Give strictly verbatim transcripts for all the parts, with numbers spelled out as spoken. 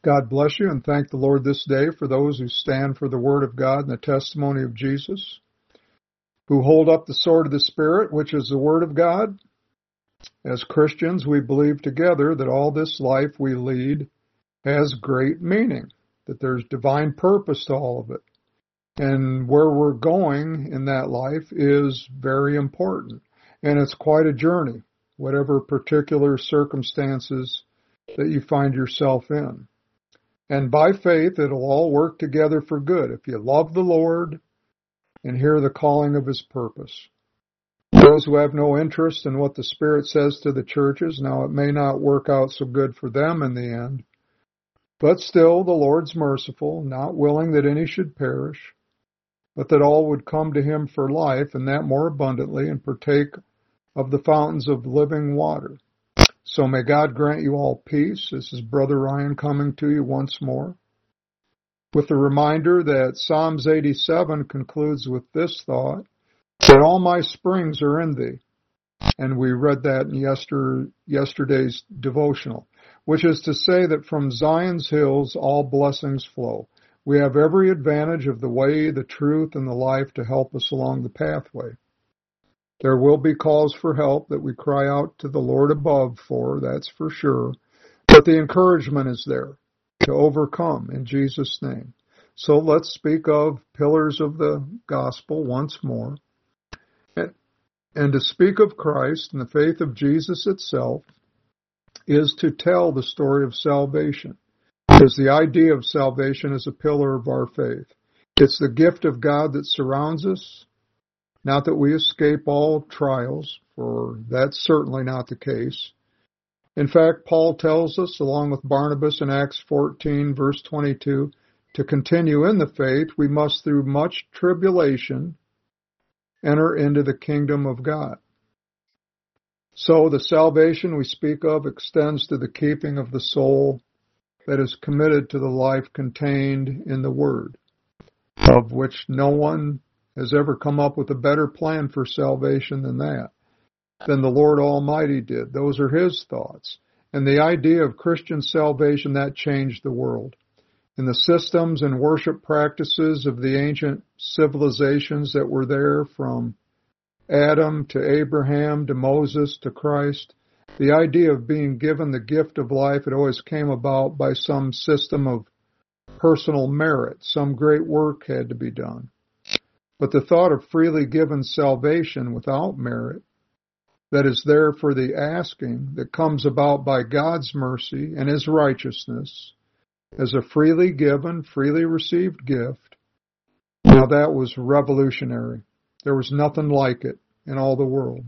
God bless you, and thank the Lord this day for those who stand for the Word of God and the testimony of Jesus, who hold up the sword of the Spirit, which is the Word of God. As Christians, we believe together that all this life we lead has great meaning, that there's divine purpose to all of it. And where we're going in that life is very important. And it's quite a journey, whatever particular circumstances that you find yourself in. And by faith, it'll all work together for good if you love the Lord and hear the calling of His purpose. Those who have no interest in what the Spirit says to the churches, now it may not work out so good for them in the end, but still the Lord's merciful, not willing that any should perish, but that all would come to Him for life, and that more abundantly, and partake of the fountains of living water. So may God grant you all peace. This is Brother Ryan coming to you once more, with the reminder that Psalms eighty-seven concludes with this thought, that all my springs are in Thee. And we read that in yester, yesterday's devotional, which is to say that from Zion's hills all blessings flow. We have every advantage of the way, the truth, and the life to help us along the pathway. There will be calls for help that we cry out to the Lord above for, that's for sure. But the encouragement is there to overcome in Jesus' name. So let's speak of pillars of the gospel once more. And, and to speak of Christ and the faith of Jesus itself is to tell the story of salvation. Because the idea of salvation is a pillar of our faith. It's the gift of God that surrounds us. Not that we escape all trials, for that's certainly not the case. In fact, Paul tells us, along with Barnabas in Acts fourteen, verse twenty-two, to continue in the faith, we must through much tribulation enter into the kingdom of God. So the salvation we speak of extends to the keeping of the soul that is committed to the life contained in the Word, of which no one has ever come up with a better plan for salvation than that, than the Lord Almighty did. Those are His thoughts. And the idea of Christian salvation, that changed the world. In the systems and worship practices of the ancient civilizations that were there, from Adam to Abraham to Moses to Christ, the idea of being given the gift of life, it always came about by some system of personal merit. Some great work had to be done. But the thought of freely given salvation without merit, that is there for the asking, that comes about by God's mercy and His righteousness, as a freely given, freely received gift, now that was revolutionary. There was nothing like it in all the world.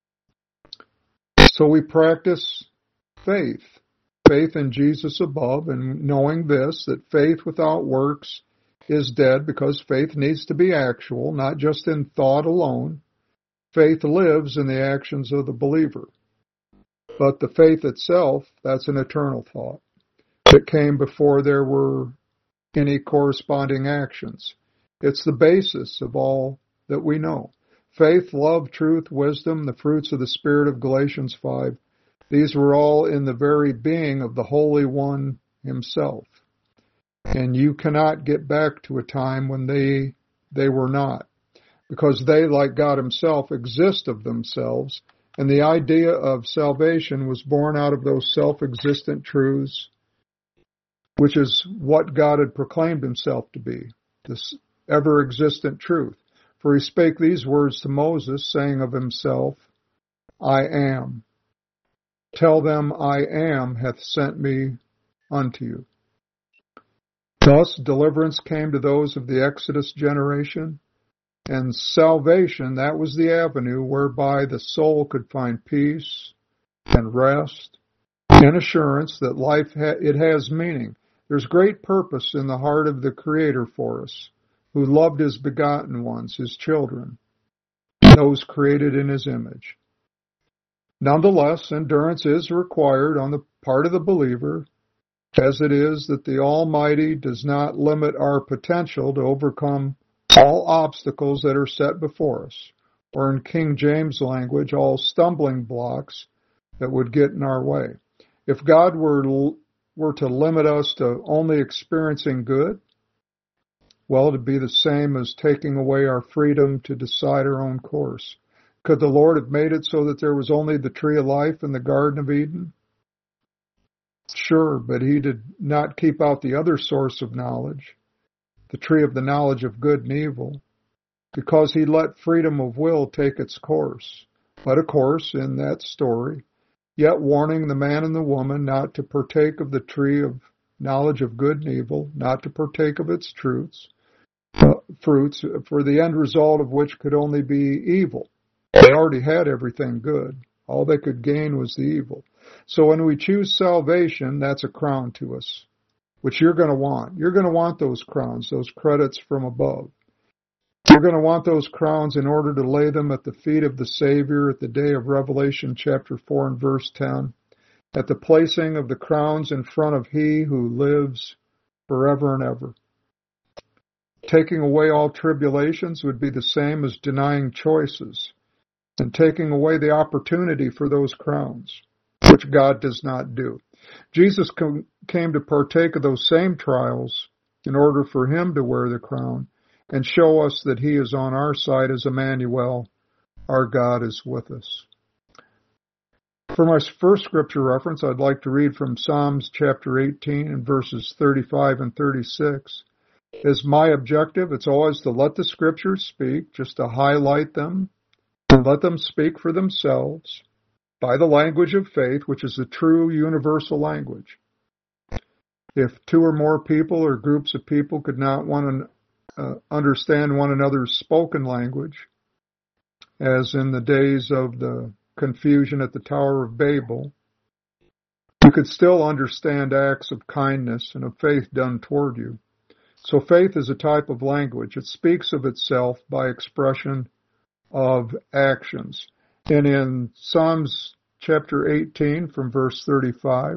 So we practice faith, faith in Jesus above, and knowing this, that faith without works is dead, because faith needs to be actual, not just in thought alone. Faith lives in the actions of the believer. But the faith itself, that's an eternal thought that came before there were any corresponding actions. It's the basis of all that we know. Faith, love, truth, wisdom, the fruits of the Spirit of Galatians five, these were all in the very being of the Holy One Himself. And you cannot get back to a time when they they were not, because they, like God Himself, exist of themselves, and the idea of salvation was born out of those self-existent truths, which is what God had proclaimed Himself to be, this ever-existent truth. For He spake these words to Moses, saying of Himself, I am. Tell them, I am hath sent me unto you. Thus, deliverance came to those of the Exodus generation, and salvation, that was the avenue whereby the soul could find peace and rest and assurance that life, ha- it has meaning. There's great purpose in the heart of the Creator for us, who loved His begotten ones, His children, those created in His image. Nonetheless, endurance is required on the part of the believer, as it is that the Almighty does not limit our potential to overcome all obstacles that are set before us, or in King James language, all stumbling blocks that would get in our way. If God were were to limit us to only experiencing good, well, it'd be the same as taking away our freedom to decide our own course. Could the Lord have made it so that there was only the tree of life in the Garden of Eden? Sure, but he did not keep out the other source of knowledge, the tree of the knowledge of good and evil, because he let freedom of will take its course. But of course, in that story, yet warning the man and the woman not to partake of the tree of knowledge of good and evil, not to partake of its truths, uh, fruits, for the end result of which could only be evil. They already had everything good. All they could gain was the evil. So when we choose salvation, that's a crown to us, which you're going to want. You're going to want those crowns, those credits from above. You're going to want those crowns in order to lay them at the feet of the Savior at the day of Revelation chapter four and verse ten, at the placing of the crowns in front of He who lives forever and ever. Taking away all tribulations would be the same as denying choices and taking away the opportunity for those crowns, which God does not do. Jesus came to partake of those same trials in order for Him to wear the crown and show us that He is on our side as Emmanuel, our God is with us. For my first scripture reference, I'd like to read from Psalms chapter eighteen and verses thirty-five and thirty-six. As my objective, it's always to let the scriptures speak, just to highlight them, and let them speak for themselves by the language of faith, which is the true universal language. If two or more people or groups of people could not one uh, understand one another's spoken language, as in the days of the confusion at the Tower of Babel, you could still understand acts of kindness and of faith done toward you. So faith is a type of language. It speaks of itself by expression of actions. And in Psalms chapter eighteen from verse thirty-five,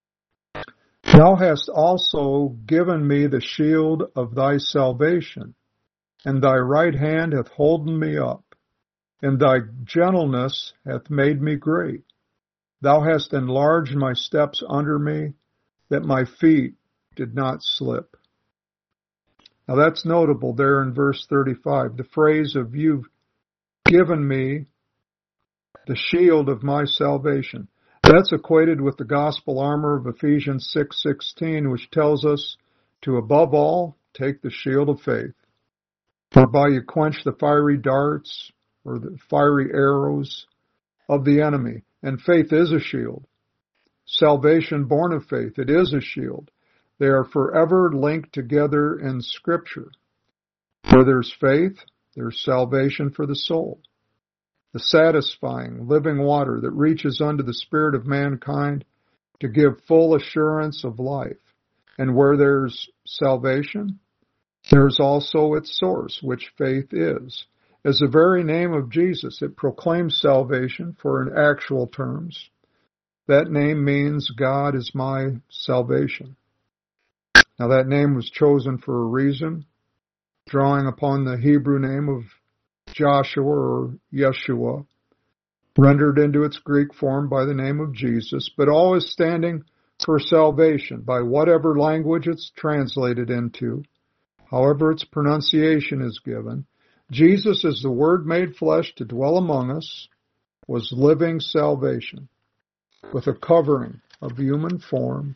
Thou hast also given me the shield of thy salvation, and thy right hand hath holden me up, and thy gentleness hath made me great. Thou hast enlarged my steps under me, that my feet did not slip. Now that's notable there in verse thirty-five, the phrase of you've given me the shield of my salvation. That's equated with the gospel armor of Ephesians six sixteen, which tells us to above all take the shield of faith, whereby you quench the fiery darts or the fiery arrows of the enemy. And faith is a shield. Salvation born of faith, it is a shield. They are forever linked together in Scripture. Where there's faith, there's salvation for the soul. The satisfying, living water that reaches unto the spirit of mankind to give full assurance of life. And where there's salvation, there's also its source, which faith is. As the very name of Jesus, it proclaims salvation, for in actual terms, that name means God is my salvation. Now that name was chosen for a reason, drawing upon the Hebrew name of Joshua or Yeshua, rendered into its Greek form by the name of Jesus, but always standing for salvation by whatever language it's translated into, however its pronunciation is given. Jesus, as the Word made flesh to dwell among us, was living salvation with a covering of human form,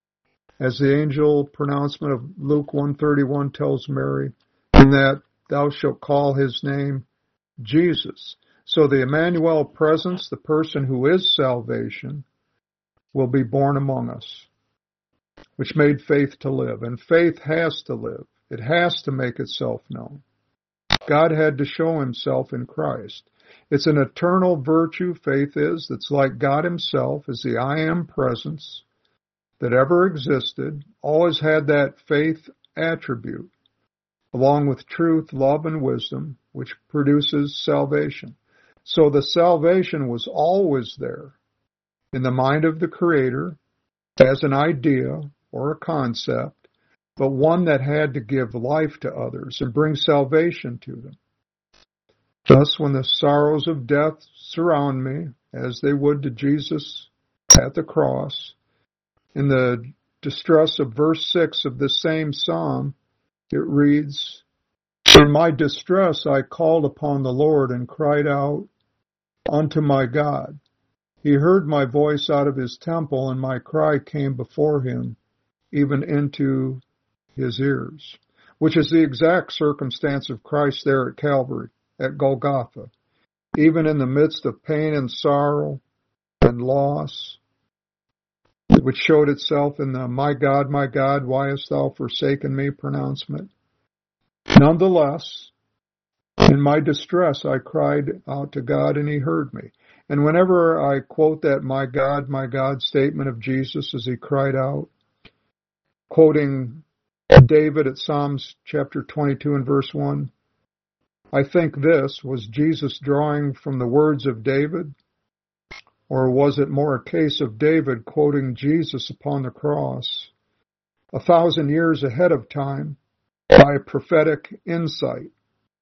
as the angel pronouncement of Luke one thirty-one tells Mary, in that thou shalt call his name Jesus. So the Emmanuel presence, the person who is salvation, will be born among us, which made faith to live. And faith has to live. It has to make itself known. God had to show himself in Christ. It's an eternal virtue, faith is, that's like God himself, is the I am presence that ever existed, always had that faith attribute, along with truth, love, and wisdom, which produces salvation. So the salvation was always there in the mind of the Creator as an idea or a concept, but one that had to give life to others and bring salvation to them. Thus, when the sorrows of death surround me, as they would to Jesus at the cross, in the distress of verse six of the same psalm, it reads, "In my distress I called upon the Lord and cried out unto my God. He heard my voice out of his temple, and my cry came before him, even into his ears," which is the exact circumstance of Christ there at Calvary, at Golgotha. Even in the midst of pain and sorrow and loss, which showed itself in the "My God, my God, why hast thou forsaken me" pronouncement. Nonetheless, in my distress I cried out to God, and he heard me. And whenever I quote that "My God, my God" statement of Jesus as he cried out, quoting David at Psalms chapter twenty-two and verse one, I think this was Jesus drawing from the words of David, or was it more a case of David quoting Jesus upon the cross a thousand years ahead of time by prophetic insight?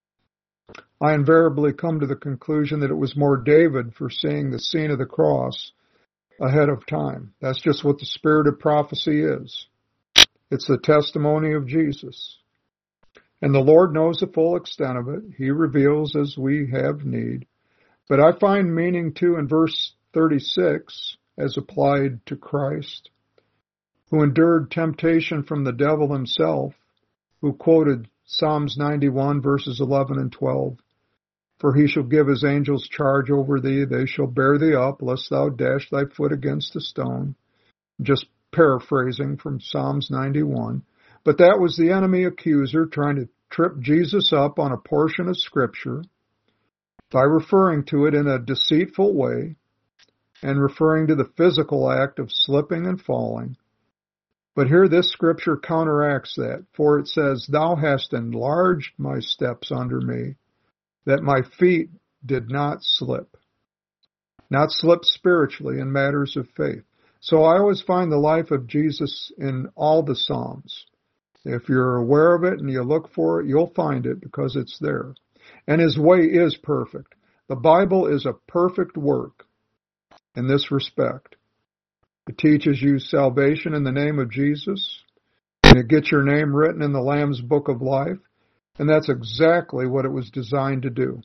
I invariably come to the conclusion that it was more David foreseeing the scene of the cross ahead of time. That's just what the spirit of prophecy is. It's the testimony of Jesus. And the Lord knows the full extent of it. He reveals as we have need. But I find meaning too in verse thirty-six as applied to Christ, who endured temptation from the devil himself, who quoted Psalms ninety-one verses eleven and twelve. For he shall give his angels charge over thee, they shall bear thee up, lest thou dash thy foot against a stone. Just paraphrasing from Psalms ninety-one. But that was the enemy accuser trying to trip Jesus up on a portion of Scripture by referring to it in a deceitful way and referring to the physical act of slipping and falling. But here this Scripture counteracts that, for it says, "Thou hast enlarged my steps under me, that my feet did not slip." Not slip spiritually in matters of faith. So I always find the life of Jesus in all the Psalms. If you're aware of it and you look for it, you'll find it because it's there. And his way is perfect. The Bible is a perfect work in this respect. It teaches you salvation in the name of Jesus, and it gets your name written in the Lamb's Book of Life, and that's exactly what it was designed to do.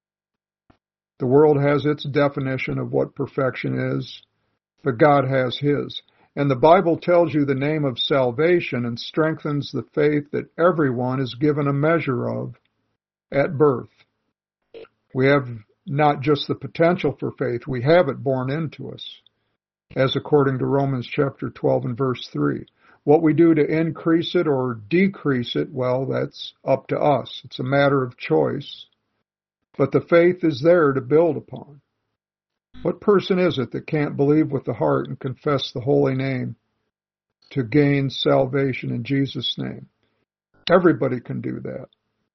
The world has its definition of what perfection is, but God has his. And the Bible tells you the name of salvation and strengthens the faith that everyone is given a measure of at birth. We have not just the potential for faith, we have it born into us, as according to Romans chapter twelve and verse three. What we do to increase it or decrease it, well, that's up to us. It's a matter of choice. But the faith is there to build upon. What person is it that can't believe with the heart and confess the holy name to gain salvation in Jesus' name? Everybody can do that.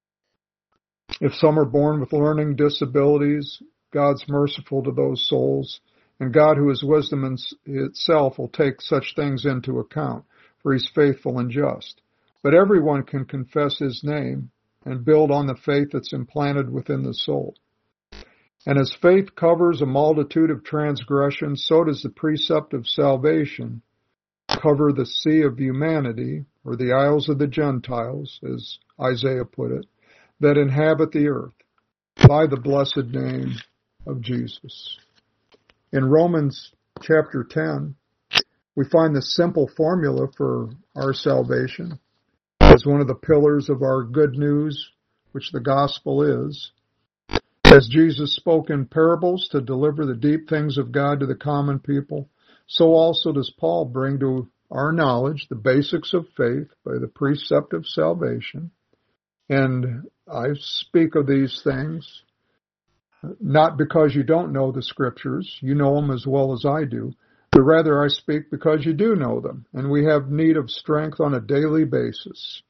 If some are born with learning disabilities, God's merciful to those souls, and God, who is wisdom itself, will take such things into account, for he's faithful and just. But everyone can confess his name and build on the faith that's implanted within the soul. And as faith covers a multitude of transgressions, so does the precept of salvation cover the sea of humanity, or the isles of the Gentiles, as Isaiah put it, that inhabit the earth, by the blessed name of Jesus. In Romans chapter ten, we find the simple formula for our salvation as one of the pillars of our good news, which the gospel is. As Jesus spoke in parables to deliver the deep things of God to the common people, so also does Paul bring to our knowledge the basics of faith by the precept of salvation. And I speak of these things not because you don't know the Scriptures, you know them as well as I do, but rather I speak because you do know them, and we have need of strength on a daily basis.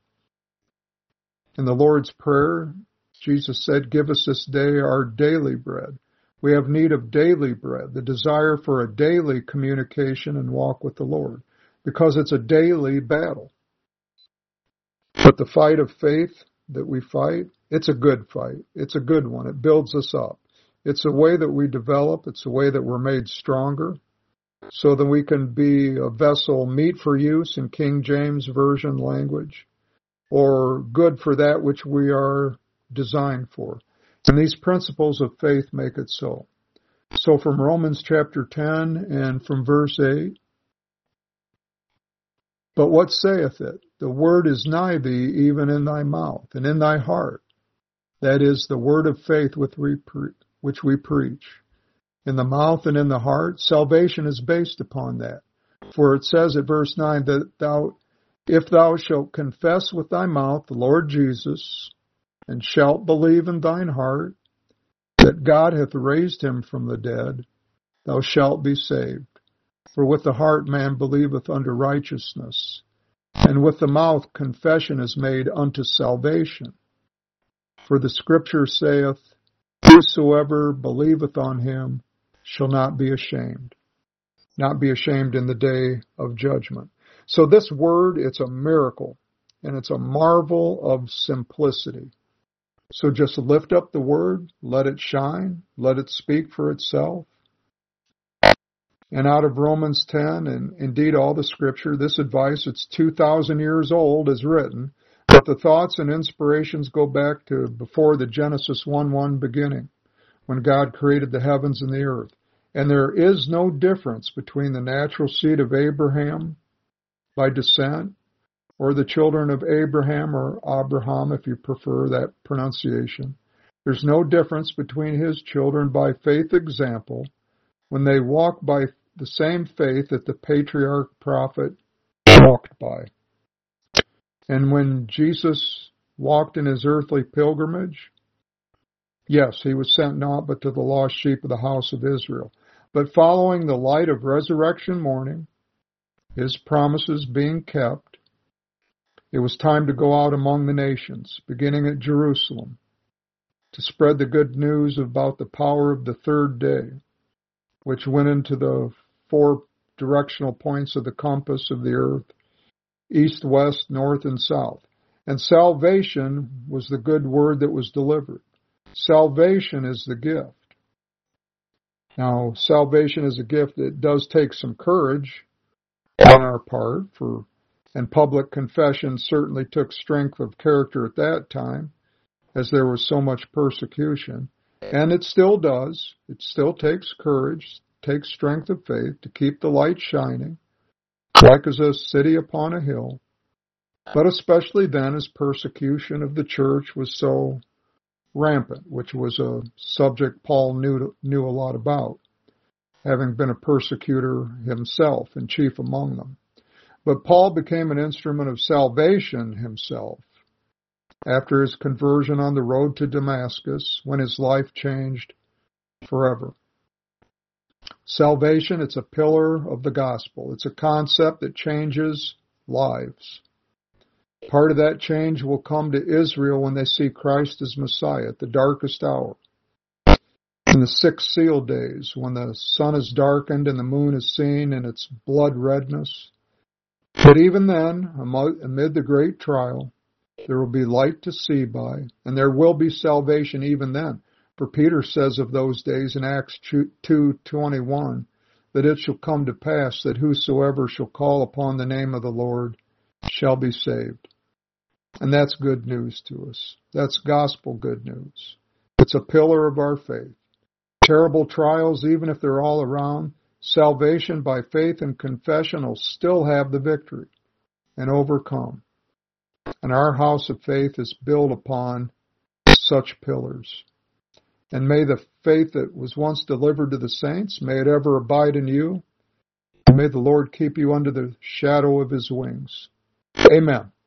In the Lord's Prayer, Jesus said, "Give us this day our daily bread." We have need of daily bread, the desire for a daily communication and walk with the Lord, because it's a daily battle. But the fight of faith that we fight, it's a good fight. It's a good one. It builds us up. It's a way that we develop. It's a way that we're made stronger. so that we can be a vessel meet for use in King James Version language, or good for that which we are designed for. And these principles of faith make it so. So from Romans chapter ten and from verse eight, but what saith it? The word is nigh thee, even in thy mouth, and in thy heart. That is the word of faith which we preach. In the mouth and in the heart, salvation is based upon that. For it says at verse nine that thou, if thou shalt confess with thy mouth the Lord Jesus, and shalt believe in thine heart that God hath raised him from the dead, thou shalt be saved. For with the heart man believeth unto righteousness, and with the mouth confession is made unto salvation. For the Scripture saith, whosoever believeth on him shall not be ashamed, not be ashamed in the day of judgment. So this word, it's a miracle, and it's a marvel of simplicity. So just lift up the word, let it shine, let it speak for itself. And out of Romans ten, and indeed all the Scripture, this advice, it's two thousand years old, is written, but the thoughts and inspirations go back to before the Genesis one one beginning, when God created the heavens and the earth. And there is no difference between the natural seed of Abraham by descent, or the children of Abraham, or Abraham, if you prefer that pronunciation. There's no difference between his children by faith example, when they walk by the same faith that the patriarch prophet walked by. And when Jesus walked in his earthly pilgrimage, yes, he was sent not but to the lost sheep of the house of Israel. But following the light of resurrection morning, his promises being kept, it was time to go out among the nations, beginning at Jerusalem, to spread the good news about the power of the third day, which went into the four directional points of the compass of the earth, east, west, north, and south. And salvation was the good word that was delivered. Salvation is the gift. Now, salvation is a gift that does take some courage on our part, for, and public confession certainly took strength of character at that time, as there was so much persecution. And it still does. It still takes courage, takes strength of faith to keep the light shining, like as a city upon a hill. But especially then, as persecution of the church was so rampant, which was a subject Paul knew knew a lot about, having been a persecutor himself and chief among them. But Paul became an instrument of salvation himself after his conversion on the road to Damascus, when his life changed forever. Salvation, it's a pillar of the gospel. It's a concept that changes lives. Part of that change will come to Israel when they see Christ as Messiah at the darkest hour. In the six seal days, when the sun is darkened and the moon is seen in its blood redness. But even then, amid the great trial, there will be light to see by, and there will be salvation even then. For Peter says of those days in Acts two twenty-one, that it shall come to pass that whosoever shall call upon the name of the Lord shall be saved. And that's good news to us. That's gospel good news. It's a pillar of our faith. Terrible trials, even if they're all around, salvation by faith and confession will still have the victory and overcome. And our house of faith is built upon such pillars. And may the faith that was once delivered to the saints, may it ever abide in you. And may the Lord keep you under the shadow of his wings. Amen.